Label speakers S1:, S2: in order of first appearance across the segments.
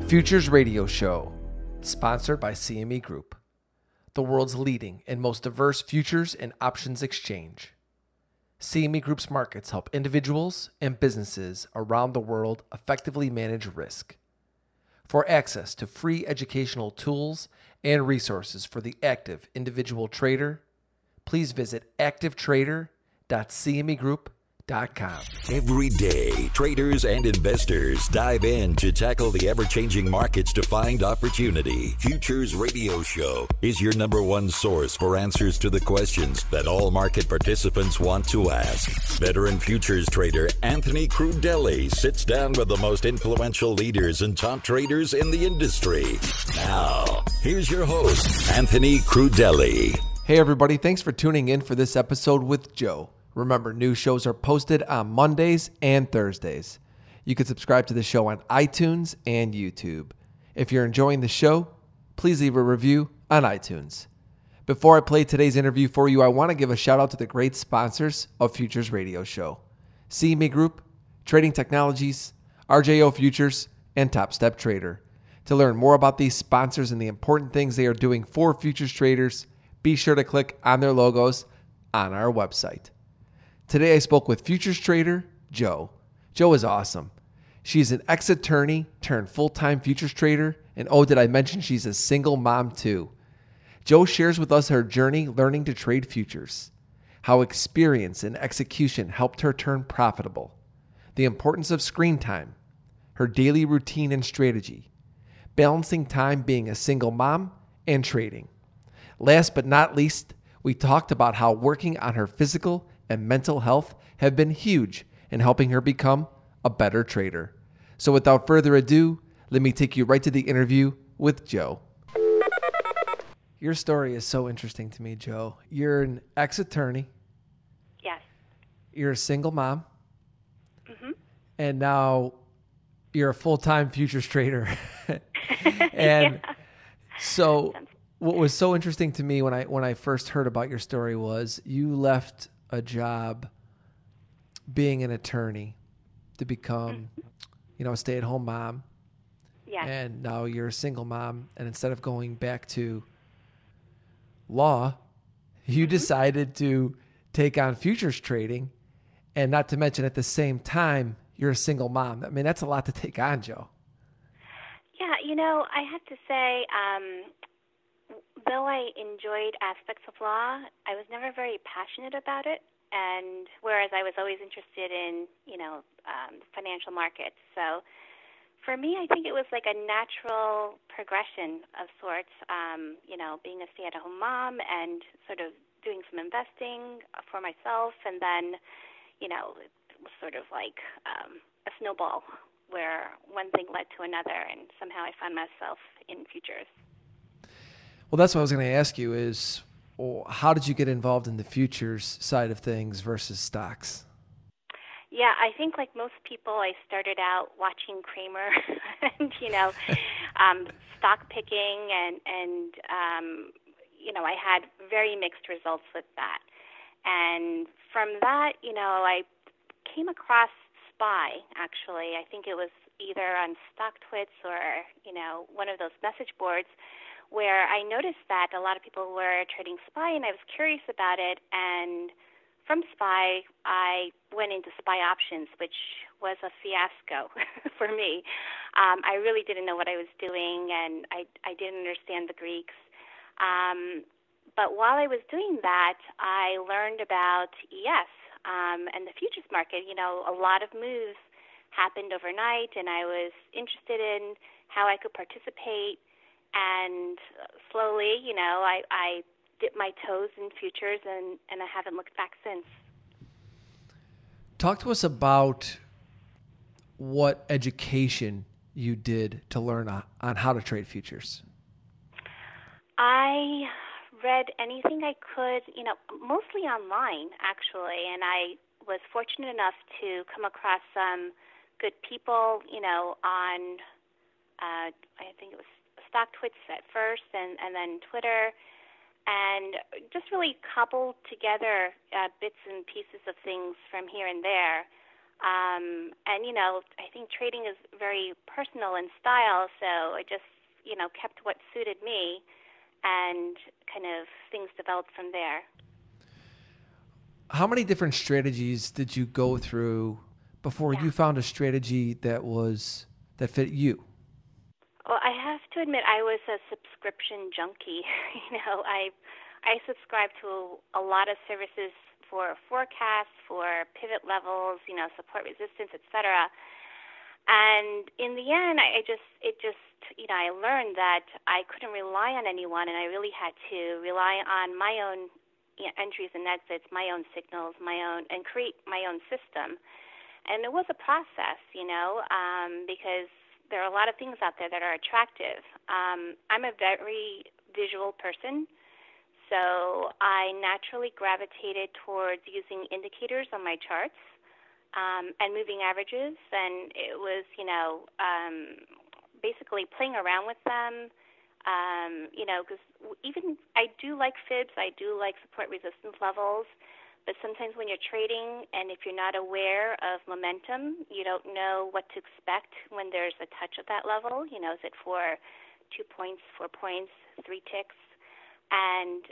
S1: Futures Radio Show, sponsored by CME Group, the world's leading and most diverse futures and options exchange. CME Group's markets help individuals and businesses around the world effectively manage risk. For access to free educational tools and resources for the active individual trader, please visit activetrader.cmegroup.com.
S2: Every day, traders and investors dive in to tackle the ever-changing markets to find opportunity. Futures Radio Show is your number one source for answers to the questions that all market participants want to ask. Veteran futures trader Anthony Crudele sits down with the most influential leaders and top traders in the industry. Now, here's your host, Anthony Crudele.
S1: Hey everybody, thanks for tuning in for this episode with Joe. Remember, new shows are posted on Mondays and Thursdays. You can subscribe to the show on iTunes and YouTube. If you're enjoying the show, please leave a review on iTunes. Before I play today's interview for you, I want to give a shout out to the great sponsors of Futures Radio Show: CME Group, Trading Technologies, RJO Futures, and Top Step Trader. To learn more about these sponsors and the important things they are doing for futures traders, be sure to click on their logos on our website. Today I spoke with futures trader Joe. Joe is awesome. She's an ex-attorney turned full-time futures trader, and oh, did I mention she's a single mom too. Joe shares with us her journey learning to trade futures, how experience and execution helped her turn profitable, the importance of screen time, her daily routine and strategy, balancing time being a single mom and trading. Last but not least, we talked about how working on her physical and mental health have been huge in helping her become a better trader. So without further ado, let me take you right to the interview with Joe. Your story is so interesting to me, Joe. You're an ex-attorney.
S3: Yes.
S1: You're a single mom.
S3: Mm-hmm.
S1: And now you're a full-time futures trader. And so what was so interesting to me when I first heard about your story was you left a job being an attorney to become, a stay-at-home mom.
S3: Yes.
S1: And now you're a single mom, and instead of going back to law, you decided to take on futures trading, and not to mention at the same time, you're a single mom. I mean, that's a lot to take on, Joe.
S3: Yeah, I have to say, though I enjoyed aspects of law, I was never very passionate about it. And whereas I was always interested in, financial markets. So for me, I think it was like a natural progression of sorts, being a stay-at-home mom and sort of doing some investing for myself. And then, it was sort of like a snowball where one thing led to another. And somehow I found myself in futures.
S1: Well, that's what I was going to ask you is, how did you get involved in the futures side of things versus stocks?
S3: Yeah, I think like most people, I started out watching Kramer and, stock picking and I had very mixed results with that. And from that, I came across SPY, actually. I think it was either on StockTwits or, one of those message boards, where I noticed that a lot of people were trading SPY, and I was curious about it. And from SPY, I went into SPY options, which was a fiasco for me. I really didn't know what I was doing, and I didn't understand the Greeks. But while I was doing that, I learned about ES and the futures market. A lot of moves happened overnight, and I was interested in how I could participate. And slowly, I dipped my toes in futures, and I haven't looked back since.
S1: Talk to us about what education you did to learn on how to trade futures.
S3: I read anything I could, mostly online, actually, and I was fortunate enough to come across some good people, on, I think it was StockTwits at first, and then Twitter, and just really cobbled together bits and pieces of things from here and there. And, I think trading is very personal in style, so I just, kept what suited me, and kind of things developed from there.
S1: How many different strategies did you go through before
S3: Yeah.
S1: you found a strategy that fit you?
S3: Well, I have to admit I was a subscription junkie. I subscribe to a lot of services for forecasts, for pivot levels, support resistance, etc. And in the end, I learned that I couldn't rely on anyone, and I really had to rely on my own entries and exits, my own signals, and create my own system. And it was a process, because there are a lot of things out there that are attractive. I'm a very visual person, so I naturally gravitated towards using indicators on my charts, and moving averages, and it was, basically playing around with them, because even I do like fibs, I do like support resistance levels, but sometimes when you're trading and if you're not aware of momentum, you don't know what to expect when there's a touch of that level. Is it for 2 points, 4 points, 3 ticks? And,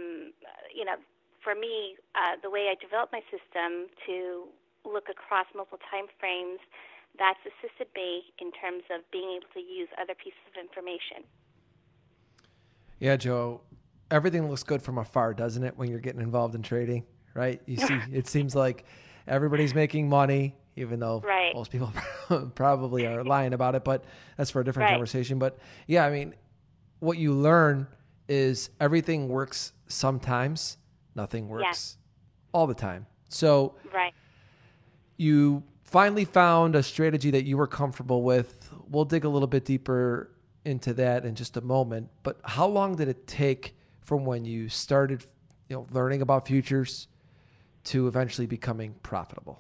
S3: for me, the way I developed my system to look across multiple time frames, that's assisted me in terms of being able to use other pieces of information.
S1: Yeah, Joe, everything looks good from afar, doesn't it, when you're getting involved in trading, right? You see, it seems like everybody's making money, even though
S3: Right.
S1: most people probably are lying about it, but that's for a different conversation. But yeah, I mean, what you learn is everything works sometimes, nothing works all the time. So you finally found a strategy that you were comfortable with. We'll dig a little bit deeper into that in just a moment. But how long did it take from when you started, learning about futures to eventually becoming profitable?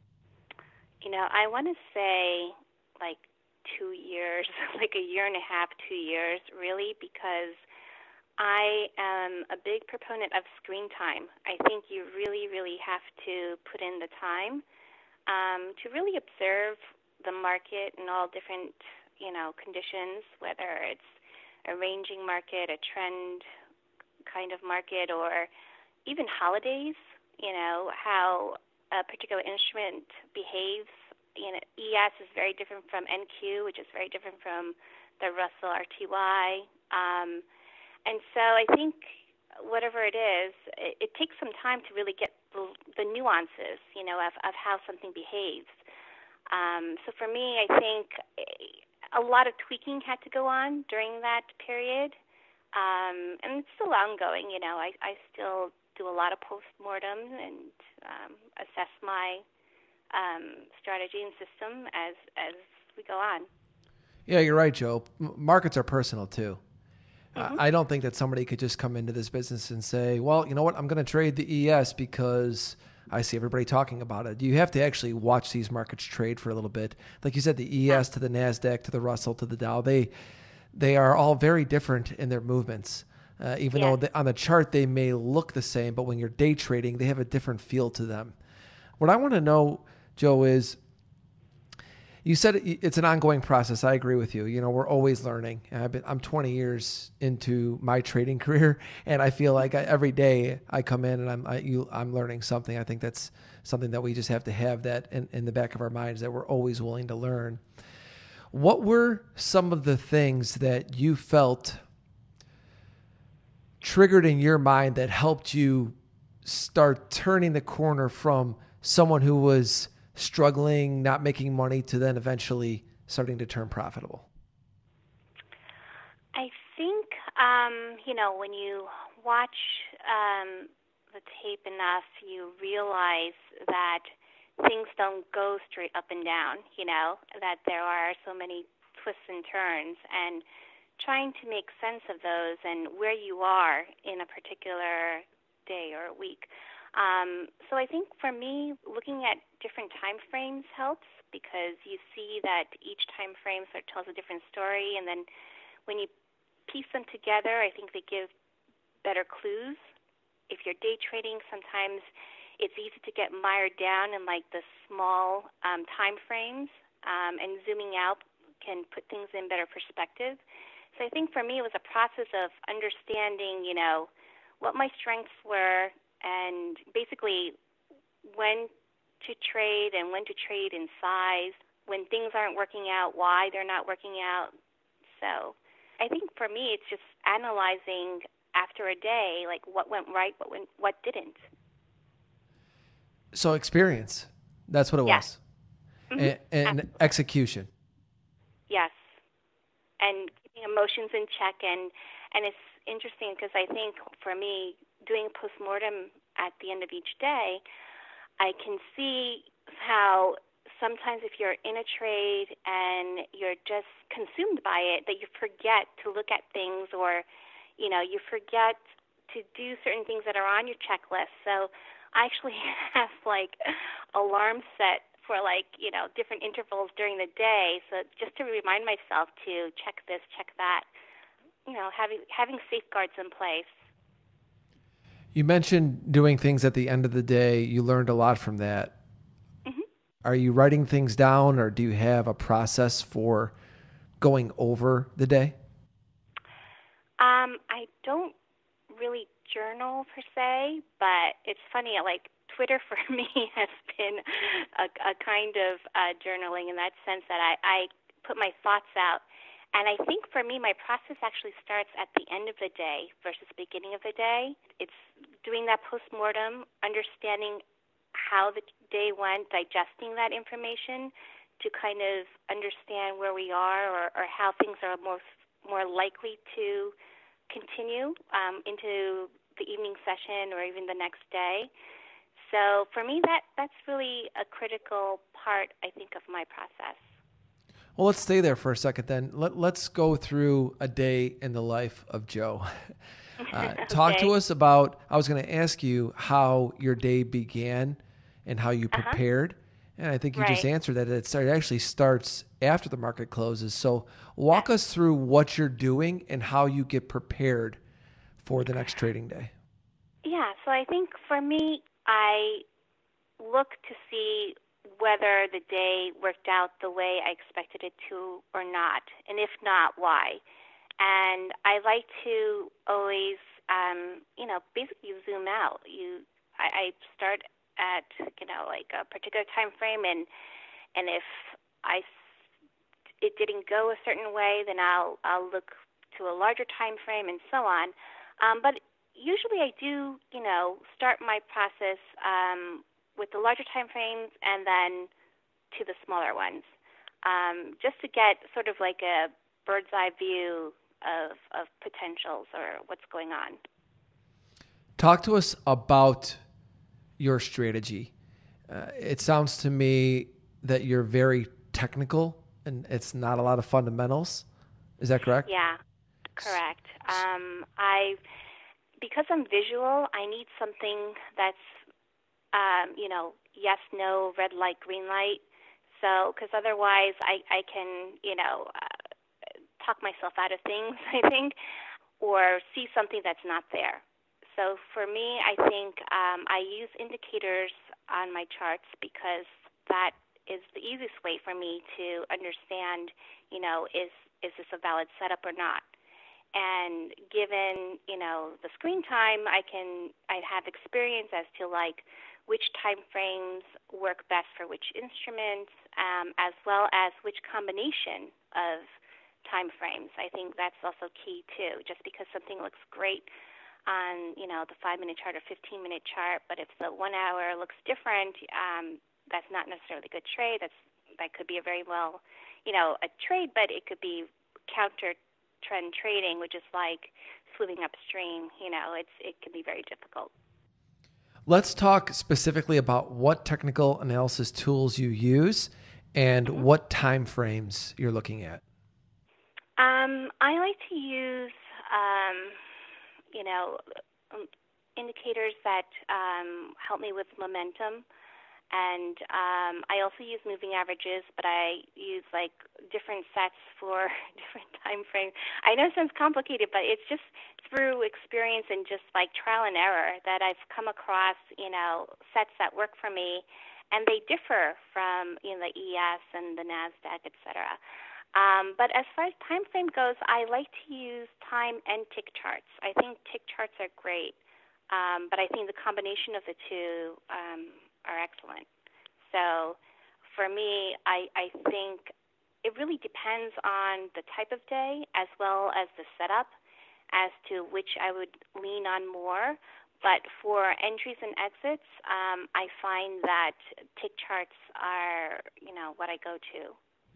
S3: I want to say like 2 years, like a year and a half, 2 years, really, because I am a big proponent of screen time. I think you really, really have to put in the time to really observe the market in all different, conditions, whether it's a ranging market, a trend kind of market, or even holidays, how a particular instrument behaves. ES is very different from NQ, which is very different from the Russell RTY. And so I think whatever it is, it takes some time to really get the nuances, of how something behaves. So for me, I think a lot of tweaking had to go on during that period. And it's still ongoing, I still do a lot of post-mortem and assess my strategy and system as we go on.
S1: Yeah, you're right, Joe. Markets are personal too. I don't think that somebody could just come into this business and say, well, you know what, I'm going to trade the ES because I see everybody talking about it. You have to actually watch these markets trade for a little bit. Like you said, the ES to the NASDAQ to the Russell to the Dow, they are all very different in their movements. Even though on the chart they may look the same, but when you're day trading, they have a different feel to them. What I want to know, Joe, is you said it's an ongoing process. I agree with you. We're always learning. I'm 20 years into my trading career, and I feel like every day I come in and I'm learning something. I think that's something that we just have to have that in the back of our minds, that we're always willing to learn. What were some of the things that you felt triggered in your mind that helped you start turning the corner from someone who was struggling, not making money, to then eventually starting to turn profitable?
S3: I think, when you watch the tape enough, you realize that things don't go straight up and down, that there are so many twists and turns, and trying to make sense of those and where you are in a particular day or a week. So I think for me, looking at different time frames helps, because you see that each time frame sort of tells a different story, and then when you piece them together, I think they give better clues. If you're day trading, sometimes it's easy to get mired down in like the small time frames, and zooming out can put things in better perspective. So I think for me, it was a process of understanding, what my strengths were, and basically when to trade and when to trade in size, when things aren't working out, why they're not working out. So I think for me, it's just analyzing after a day, like what went right, what didn't.
S1: So experience, that's what it was.
S3: Mm-hmm.
S1: And execution.
S3: Yes. And keeping emotions in check. And it's interesting because I think for me, doing postmortem at the end of each day, I can see how sometimes if you're in a trade and you're just consumed by it, that you forget to look at things, or, you forget to do certain things that are on your checklist. So I actually have like alarms set for different intervals during the day. So just to remind myself to check this, check that, having safeguards in place.
S1: You mentioned doing things at the end of the day. You learned a lot from that.
S3: Mm-hmm.
S1: Are you writing things down, or do you have a process for going over the day?
S3: I don't really journal per se, but it's funny, like Twitter for me has been a kind of journaling in that sense that I put my thoughts out. And I think for me, my process actually starts at the end of the day versus the beginning of the day. It's doing that postmortem, understanding how the day went, digesting that information to kind of understand where we are, or how things are more likely to continue into the evening session or even the next day. So for me, that's really a critical part, I think, of my process.
S1: Well, let's stay there for a second then. Let's go through a day in the life of Jo. Talk to us about, I was going to ask you how your day began and how you prepared. And I think you just answered that. It actually starts after the market closes. So walk us through what you're doing and how you get prepared for the next trading day.
S3: Yeah, so I think for me, I look to see whether the day worked out the way I expected it to or not, and if not, why. And I like to always, basically zoom out. I start at, like a particular time frame, and if it didn't go a certain way, then I'll look to a larger time frame and so on. But usually I do, start my process with the larger time frames and then to the smaller ones, just to get sort of like a bird's eye view of potentials or what's going on.
S1: Talk to us about your strategy. It sounds to me that you're very technical and it's not a lot of fundamentals. Is that correct?
S3: Yeah, correct. Because I'm visual, I need something that's, yes, no, red light, green light. So, because otherwise I can, talk myself out of things, I think, or see something that's not there. So for me, I think I use indicators on my charts because that is the easiest way for me to understand, is this a valid setup or not? And given, the screen time, I have experience as to like which time frames work best for which instruments, as well as which combination of time frames. I think that's also key too. Just because something looks great on, the 5-minute chart or 15-minute chart, but if the 1 hour looks different, that's not necessarily a good trade. That could be a very well, a trade, but it could be counter trend trading, which is like swimming upstream. It can be very difficult.
S1: Let's talk specifically about what technical analysis tools you use and what time frames you're looking at.
S3: I like to use, indicators that help me with momentum, And I also use moving averages, but I use like different sets for different time frames. I know it sounds complicated, but it's just through experience and just like trial and error that I've come across, sets that work for me, and they differ from the ES and the NASDAQ, et cetera. But as far as time frame goes, I like to use time and tick charts. I think tick charts are great, but I think the combination of the two are excellent. So for me, I think it really depends on the type of day as well as the setup as to which I would lean on more. But for entries and exits, I find that tick charts are, what I go to.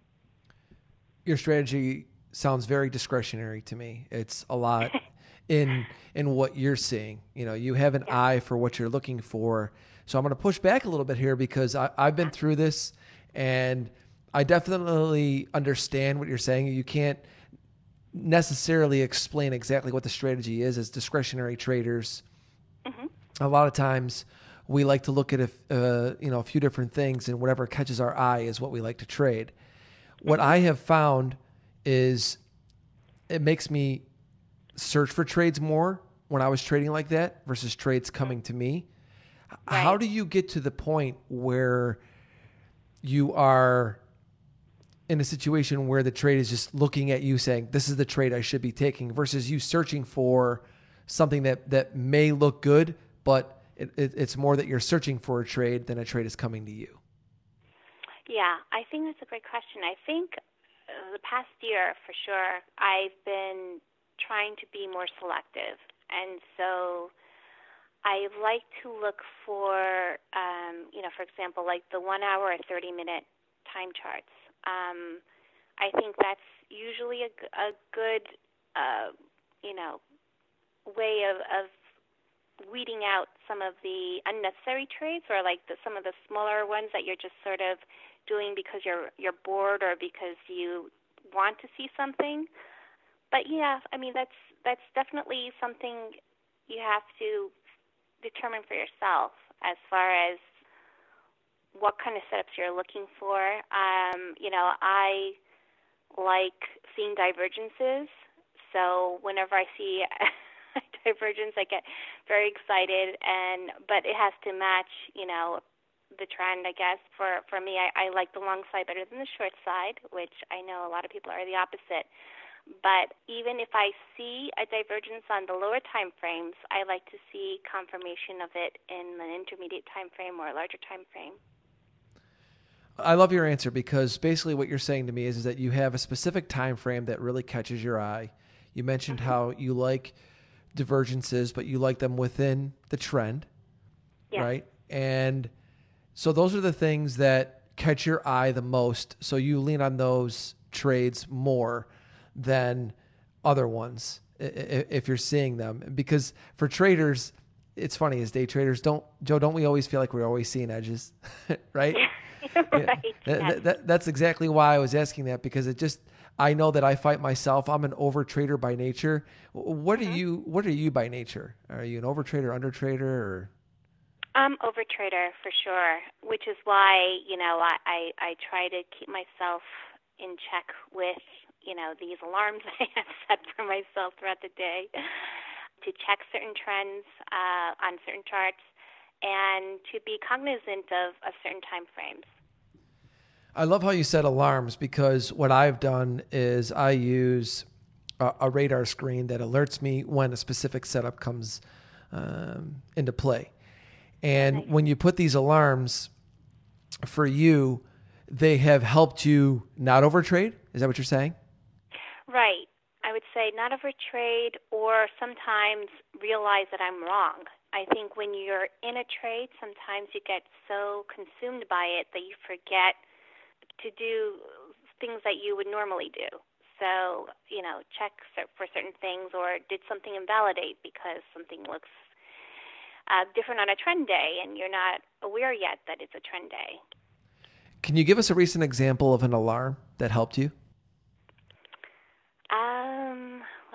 S1: Your strategy sounds very discretionary to me. It's a lot in what you're seeing. You have an eye for what you're looking for. So I'm going to push back a little bit here because I've been through this, and I definitely understand what you're saying. You can't necessarily explain exactly what the strategy is as discretionary traders. Mm-hmm. A lot of times we like to look at a few different things, and whatever catches our eye is what we like to trade. What I have found is it makes me search for trades more when I was trading like that versus trades coming to me. Right. How do you get to the point where you are in a situation where the trade is just looking at you saying, this is the trade I should be taking, versus you searching for something that may look good, but it's more that you're searching for a trade than a trade is coming to you?
S3: Yeah, I think that's a great question. I think the past year, for sure, I've been trying to be more selective. And so I like to look for, for example, like the 1 hour or 30-minute time charts. I think that's usually a good, way of weeding out some of the unnecessary trades, or like some of the smaller ones that you're just sort of doing because you're bored or because you want to see something. But yeah, I mean that's definitely something you have to determine for yourself as far as what kind of setups you're looking for. I like seeing divergences, so whenever I see divergence, I get very excited, but it has to match, the trend, I guess. For me, I like the long side better than the short side, which I know a lot of people are the opposite. But even if I see a divergence on the lower time frames, I like to see confirmation of it in an intermediate time frame or a larger time frame.
S1: I love your answer, because basically what you're saying to me is that you have a specific time frame that really catches your eye. You mentioned how you like divergences, but you like them within the trend, right? And so those are the things that catch your eye the most. So you lean on those trades more than other ones if you're seeing them. Because for traders, it's funny, as day traders, don't we always feel like we're always seeing edges, right?
S3: Right.
S1: That's exactly why I was asking that, because I know that I fight myself. I'm an over trader by nature. What are you by nature? Are you an over trader, under trader, or?
S3: I'm over trader for sure, which is why, I try to keep myself in check with, these alarms I have set for myself throughout the day to check certain trends on certain charts and to be cognizant of certain time frames.
S1: I love how you said alarms, because what I've done is I use a radar screen that alerts me when a specific setup comes into play. And when you put these alarms, for you, they have helped you not overtrade? Is that what you're saying?
S3: Right. I would say not overtrade, or sometimes realize that I'm wrong. I think when you're in a trade, sometimes you get so consumed by it that you forget to do things that you would normally do. So, check for certain things, or did something invalidate because something looks different on a trend day and you're not aware yet that it's a trend day.
S1: Can you give us a recent example of an alarm that helped you?
S3: Let's see.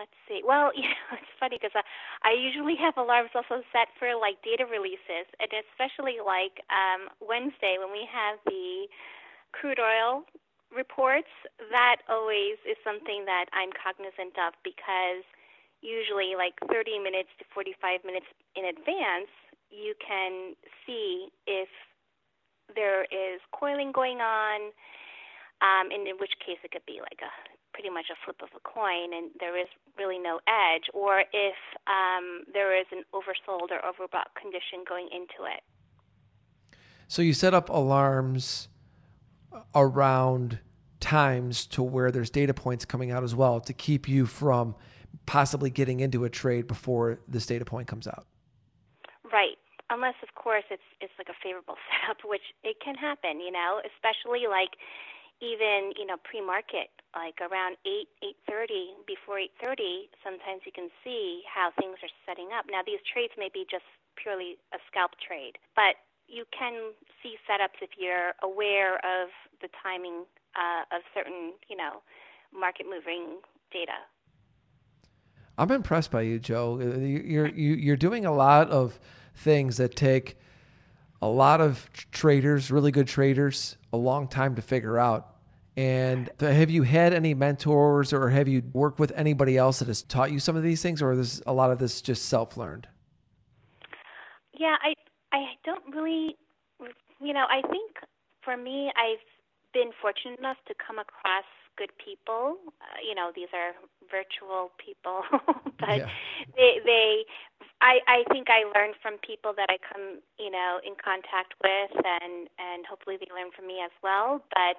S3: Well, it's funny because I usually have alarms also set for like data releases, and especially like Wednesday when we have the crude oil reports. That always is something that I'm cognizant of because usually like 30 minutes to 45 minutes in advance, you can see if there is coiling going on, and in which case it could be like pretty much a flip of a coin and there is really no edge, or if there is an oversold or overbought condition going into it.
S1: So you set up alarms around times to where there's data points coming out as well to keep you from possibly getting into a trade before this data point comes out.
S3: Right. Unless, of course, it's like a favorable setup, which it can happen, especially like even, pre-market, like around 8:30, before 8:30, sometimes you can see how things are setting up. Now, these trades may be just purely a scalp trade, but you can see setups if you're aware of the timing of certain, market-moving data.
S1: I'm impressed by you, Joe. You're doing a lot of things that take a lot of traders, really good traders, a long time to figure out. And have you had any mentors or have you worked with anybody else that has taught you some of these things, or is a lot of this just self-learned?
S3: Yeah, I don't really, I think for me, I've been fortunate enough to come across good people. These are virtual people, but yeah. I think I learn from people that I come, in contact with, and hopefully they learn from me as well. But,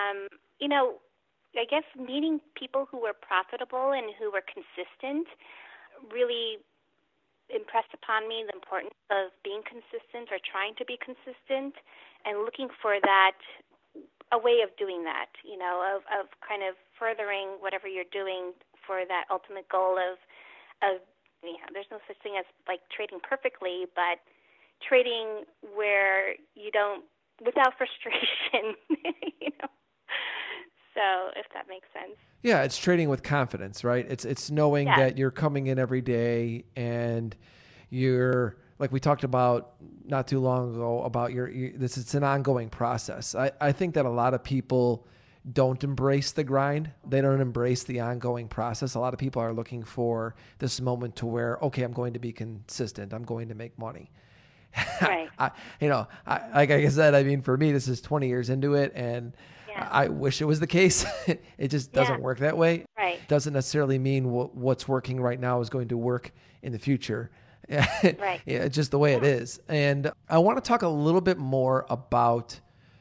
S3: I guess meeting people who were profitable and who were consistent really impressed upon me the importance of being consistent or trying to be consistent and looking for that, a way of doing that, of kind of furthering whatever you're doing for that ultimate goal of there's no such thing as like trading perfectly, but trading where you don't, without frustration, So if that makes sense.
S1: Yeah, it's trading with confidence, right? It's knowing that you're coming in every day and you're, like we talked about not too long ago, about it's an ongoing process. I think that a lot of people don't embrace the grind. They don't embrace the ongoing process. A lot of people are looking for this moment to where, okay, I'm going to be consistent. I'm going to make money.
S3: Right.
S1: Like I said, I mean, for me, this is 20 years into it, and I wish it was the case. It just doesn't work that way.
S3: Right.
S1: Doesn't necessarily mean what's working right now is going to work in the future. Right. Yeah, just the way it is. And I want to talk a little bit more about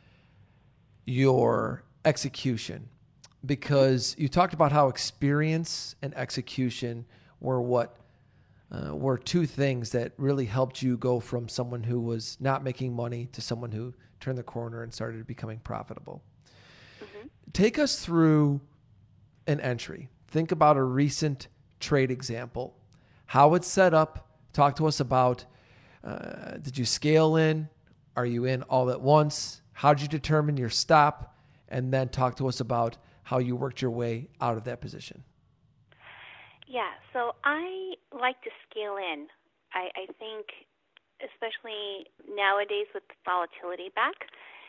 S1: your execution, because you talked about how experience and execution were two things that really helped you go from someone who was not making money to someone who turned the corner and started becoming profitable. Mm-hmm. Take us through an entry. Think about a recent trade example, how it's set up. Talk to us about, did you scale in? Are you in all at once? How did you determine your stop? And then talk to us about how you worked your way out of that position.
S3: Yeah, so I like to scale in. I think, especially nowadays with volatility back,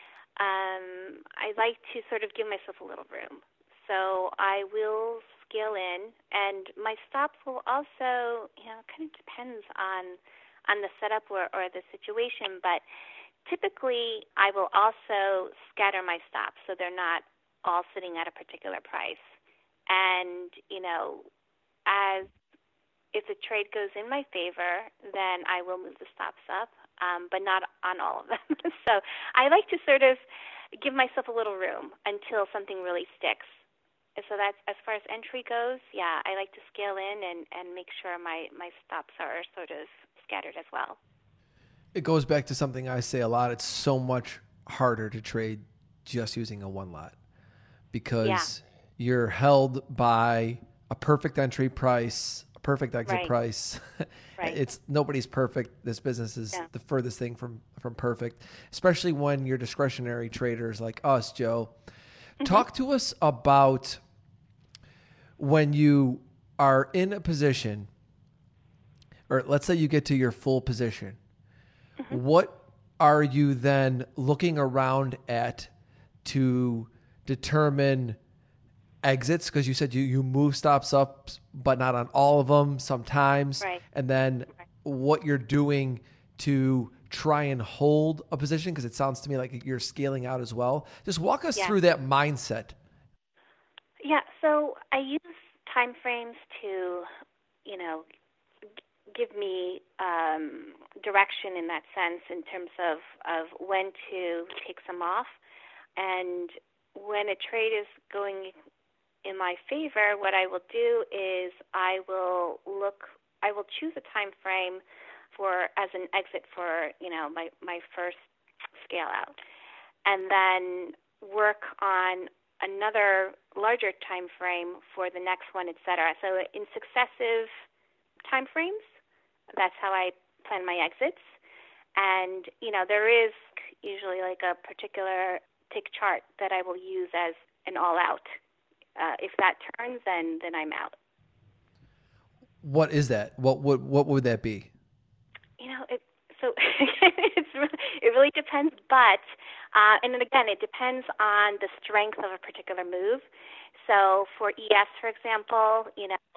S3: I like to sort of give myself a little room. So I will scale in, and my stops will also, kind of depends on the setup or the situation, but typically I will also scatter my stops so they're not all sitting at a particular price. And, as if the trade goes in my favor, then I will move the stops up, but not on all of them. So I like to sort of give myself a little room until something really sticks. So that's, as far as entry goes, I like to scale in and make sure my stops are sort of scattered as well.
S1: It goes back to something I say a lot. It's so much harder to trade just using a one lot because you're held by a perfect entry price, a perfect exit price. Right. It's nobody's perfect. This business is the furthest thing from perfect, especially when you're discretionary traders like us, Joe. Mm-hmm. Talk to us about when you are in a position, or let's say you get to your full position, what are you then looking around at to determine exits? Because you said you move stops up, but not on all of them sometimes.
S3: Right.
S1: And then what you're doing to try and hold a position, because it sounds to me like you're scaling out as well. Just walk us through that mindset.
S3: Yeah, so I use time frames to, give me direction in that sense in terms of when to take some off. And when a trade is going in my favor, what I will do is I will choose a time frame as an exit for, my first scale out, and then work on another larger time frame for the next one, et cetera. So in successive time frames, that's how I plan my exits. And, there is usually like a particular tick chart that I will use as an all out. If that turns, then I'm out.
S1: What is that? What would that be?
S3: It really depends, but and then again, it depends on the strength of a particular move. So for ES, for example,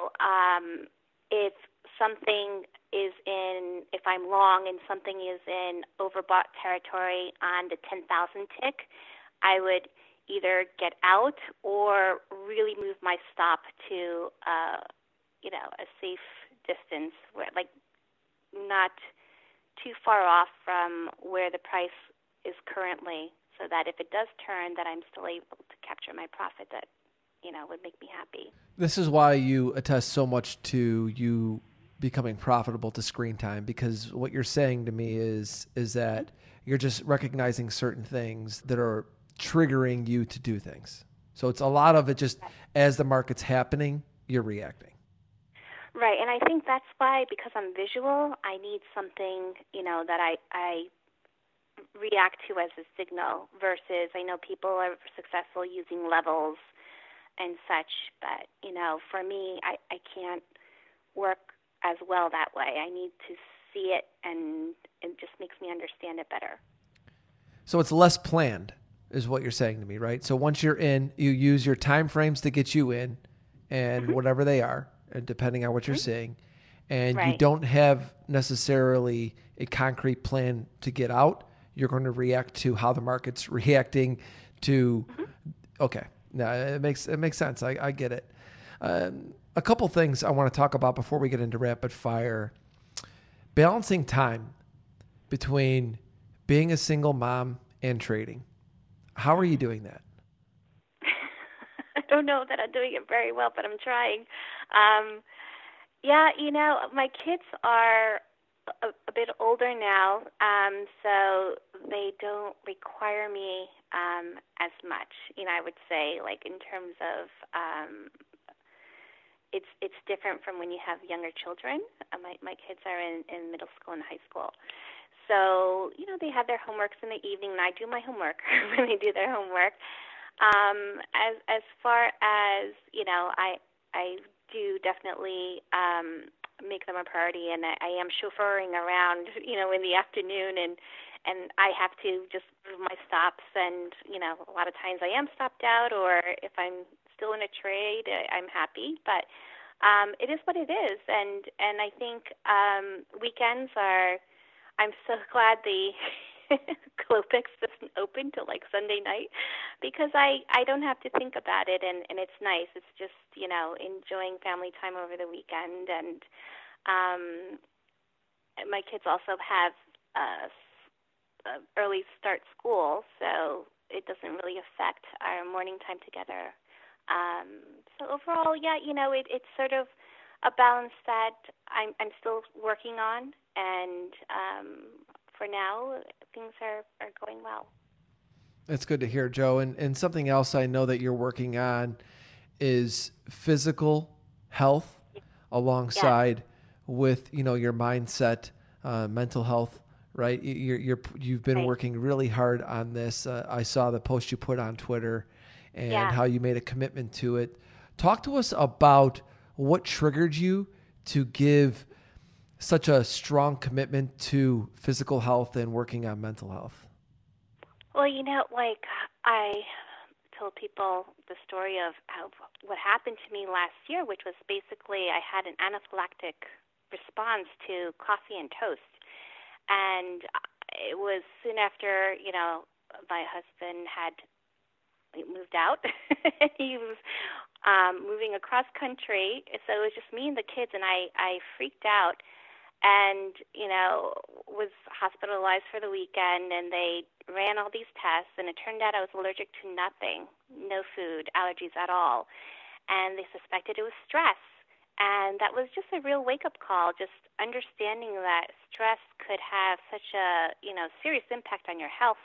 S3: if something is if I'm long and something is in overbought territory on the 10,000 tick, I would either get out or really move my stop to a safe distance, where like not too far off from where the price is currently, so that if it does turn, that I'm still able to capture my profit that would make me happy.
S1: This is why you attest so much to you becoming profitable to Screen Time, because what you're saying to me is that you're just recognizing certain things that are triggering you to do things. So it's a lot of it just as the market's happening, you're reacting.
S3: Right, and I think that's why, because I'm visual, I need something, that I react to as a signal, versus I know people are successful using levels and such, but, for me, I can't work as well that way. I need to see it, and it just makes me understand it better.
S1: So it's less planned, is what you're saying to me, right? So once you're in, you use your time frames to get you in, and whatever they are, depending on what you're seeing, and you don't have necessarily a concrete plan to get out. You're going to react to how the market's reacting to. Okay, no, it makes sense. I get it. A couple things I want to talk about before we get into rapid fire. Balancing time between being a single mom and trading. How are you doing that?
S3: I don't know that I'm doing it very well, but I'm trying. My kids are a bit older now, so they don't require me as much. I would say, like, in terms of it's different from when you have younger children. My kids are in middle school and high school. So, they have their homeworks in the evening, and I do my homework when they do their homework. As far as, I do definitely make them a priority, and I am chauffeuring around, in the afternoon, and I have to just move my stops, and, a lot of times I am stopped out, or if I'm still in a trade, I'm happy, but it is what it is, and I think weekends I'm so glad the Clopix doesn't open till like Sunday night, because I don't have to think about it, and it's nice. It's just, enjoying family time over the weekend, and my kids also have early start school, so it doesn't really affect our morning time together. So overall, it's sort of a balance that I'm still working on, and for now, things are going well.
S1: That's good to hear, Joe. And something else I know that you're working on is physical health alongside with, your mindset, mental health, right? You've been working really hard on this. I saw the post you put on Twitter and how you made a commitment to it. Talk to us about what triggered you to give such a strong commitment to physical health and working on mental health?
S3: Well, I told people the story of what happened to me last year, which was basically I had an anaphylactic response to coffee and toast. And it was soon after, my husband had moved out. He was moving across country. So it was just me and the kids, and I freaked out and, was hospitalized for the weekend, and they ran all these tests, and it turned out I was allergic to nothing, no food, allergies at all. And they suspected it was stress. And that was just a real wake-up call, just understanding that stress could have such a, serious impact on your health.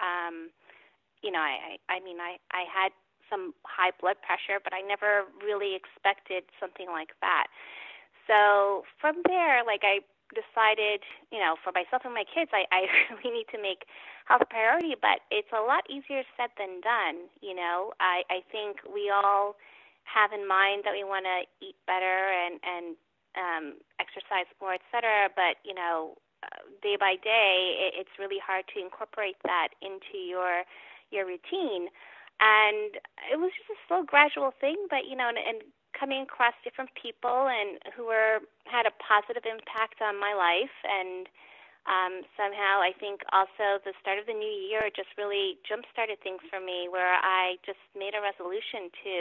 S3: I had some high blood pressure, but I never really expected something like that. So from there, I decided, for myself and my kids, I really need to make health a priority, but it's a lot easier said than done. I think we all have in mind that we want to eat better and exercise more, et cetera, but, day by day, it's really hard to incorporate that into your routine. And it was just a slow, gradual thing, but, and coming across different people and who had a positive impact on my life. And somehow I think also the start of the new year just really jump-started things for me, where I just made a resolution to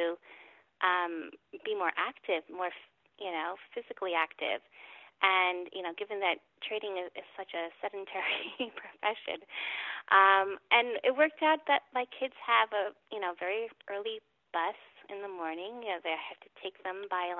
S3: be more active, more, physically active. And, given that trading is such a sedentary profession, and it worked out that my kids have a, very early bus in the morning. They have to take them by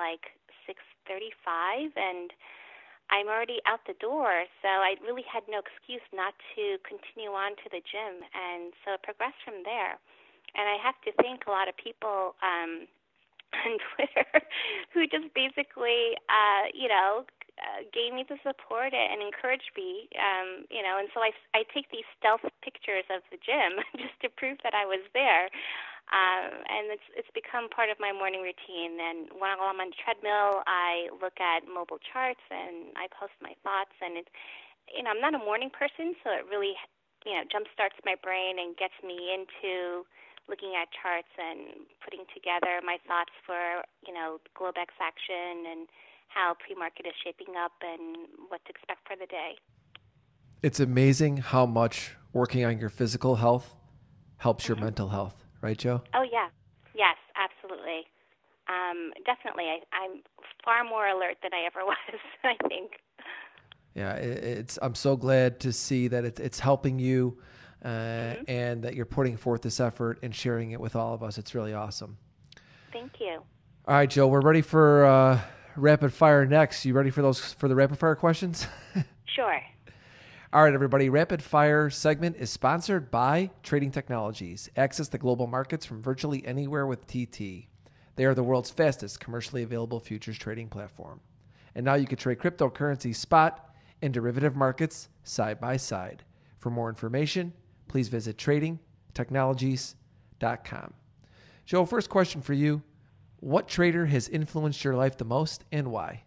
S3: 6:35, and I'm already out the door, so I really had no excuse not to continue on to the gym, and so it progressed from there. And I have to thank a lot of people on Twitter who just basically, gave me the support and encouraged me, and so I take these stealth pictures of the gym just to prove that I was there. And it's become part of my morning routine. And when I'm on the treadmill, I look at mobile charts and I post my thoughts. And I'm not a morning person, so it really, jumpstarts my brain and gets me into looking at charts and putting together my thoughts for, Globex action and how pre-market is shaping up and what to expect for the day.
S1: It's amazing how much working on your physical health helps your mental health. Right, Jo?
S3: Oh, yeah. Yes, absolutely. Definitely. I'm far more alert than I ever was, I think.
S1: Yeah, I'm so glad to see that it's helping you and that you're putting forth this effort and sharing it with all of us. It's really awesome.
S3: Thank you.
S1: All right, Jo, we're ready for rapid fire next. You ready for the rapid fire questions?
S3: Sure.
S1: All right, everybody. Rapid Fire segment is sponsored by Trading Technologies. Access the global markets from virtually anywhere with TT. They are the world's fastest commercially available futures trading platform. And now you can trade cryptocurrency spot and derivative markets side by side. For more information, please visit tradingtechnologies.com. Jo, first question for you. What trader has influenced your life the most and why?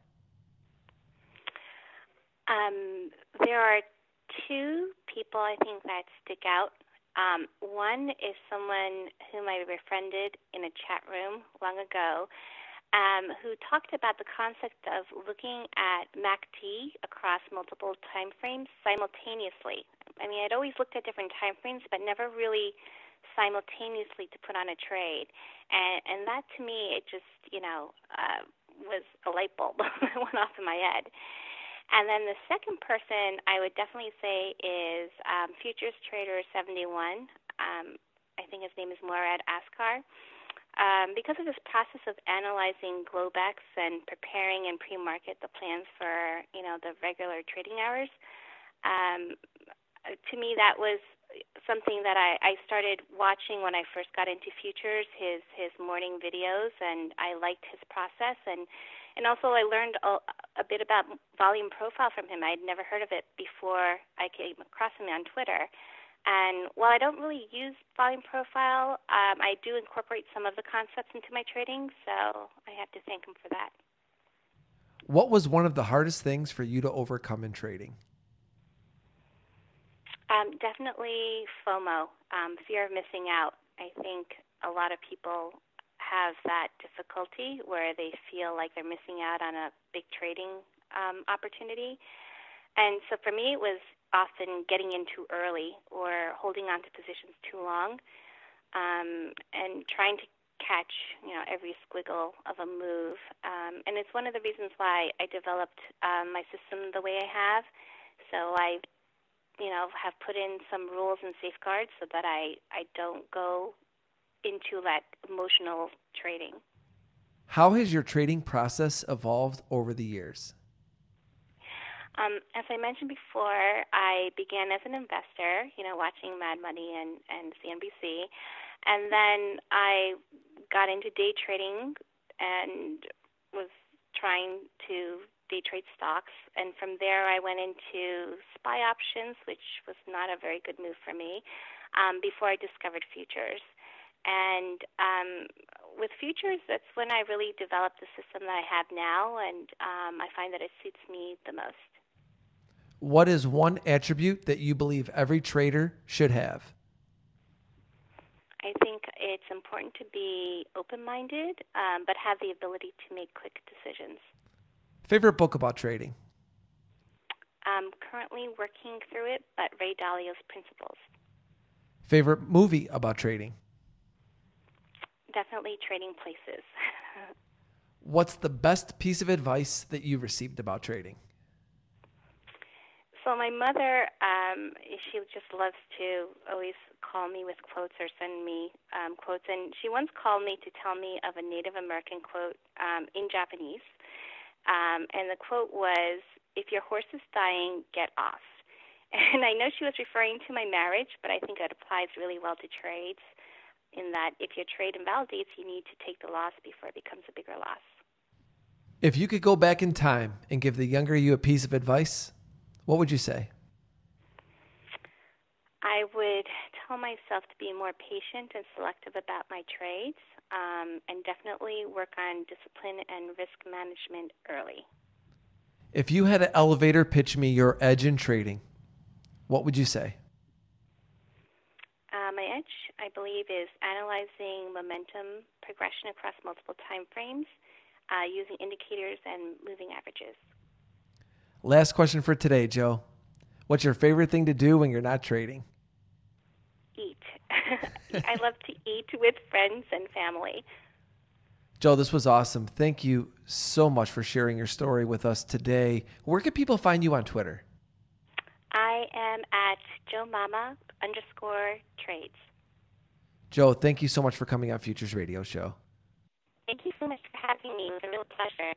S3: There are two people I think that stick out. One is someone whom I befriended in a chat room long ago, who talked about the concept of looking at MACD across multiple time frames simultaneously. I mean, I'd always looked at different time frames, but never really simultaneously to put on a trade. And that to me, it just, was a light bulb that went off in my head. And then the second person I would definitely say is Futures Trader 71. I think his name is Morad Askar. Because of this process of analyzing Globex and preparing and pre-market the plans for, the regular trading hours, to me that was something that I started watching when I first got into futures, his morning videos, and I liked his process. And also I learned a bit about volume profile from him. I'd never heard of it before I came across him on Twitter. And while I don't really use volume profile, I do incorporate some of the concepts into my trading, so I have to thank him for that.
S1: What was one of the hardest things for you to overcome in trading?
S3: Definitely FOMO, fear of missing out. I think a lot of people have that difficulty where they feel like they're missing out on a big trading opportunity. And so for me, it was often getting in too early or holding on to positions too long, and trying to catch, every squiggle of a move. And it's one of the reasons why I developed my system the way I have. So I have put in some rules and safeguards so that I don't go into that emotional trading.
S1: How has your trading process evolved over the years?
S3: As I mentioned before, I began as an investor, watching Mad Money and CNBC. And then I got into day trading and was trying to day trade stocks. And from there, I went into SPY options, which was not a very good move for me, before I discovered futures. And with futures, that's when I really developed the system that I have now, and I find that it suits me the most.
S1: What is one attribute that you believe every trader should have?
S3: I think it's important to be open-minded, but have the ability to make quick decisions.
S1: Favorite book about trading?
S3: I'm currently working through it, but Ray Dalio's Principles.
S1: Favorite movie about trading?
S3: Definitely Trading Places.
S1: What's the best piece of advice that you've received about trading?
S3: So my mother, she just loves to always call me with quotes or send me quotes. And she once called me to tell me of a Native American quote in Japanese. And the quote was, "If your horse is dying, get off." And I know she was referring to my marriage, but I think it applies really well to trades, in that if your trade invalidates, you need to take the loss before it becomes a bigger loss.
S1: If you could go back in time and give the younger you a piece of advice, what would you say?
S3: I would tell myself to be more patient and selective about my trades, and definitely work on discipline and risk management early.
S1: If you had an elevator pitch me your edge in trading, what would you say?
S3: My edge, I believe, is analyzing momentum progression across multiple time frames, using indicators and moving averages.
S1: Last question for today, Joe. What's your favorite thing to do when you're not trading?
S3: Eat. I love to eat with friends and family.
S1: Joe, this was awesome. Thank you so much for sharing your story with us today. Where can people find you on Twitter?
S3: I am at JoeMama_trades.
S1: Joe, thank you so much for coming on Futures Radio Show.
S3: Thank you so much for having me. It was a real pleasure.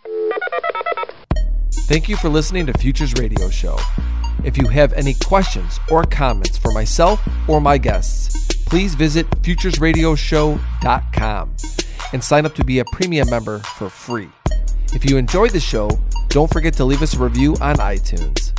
S1: Thank you for listening to Futures Radio Show. If you have any questions or comments for myself or my guests, please visit futuresradioshow.com and sign up to be a premium member for free. If you enjoyed the show, don't forget to leave us a review on iTunes.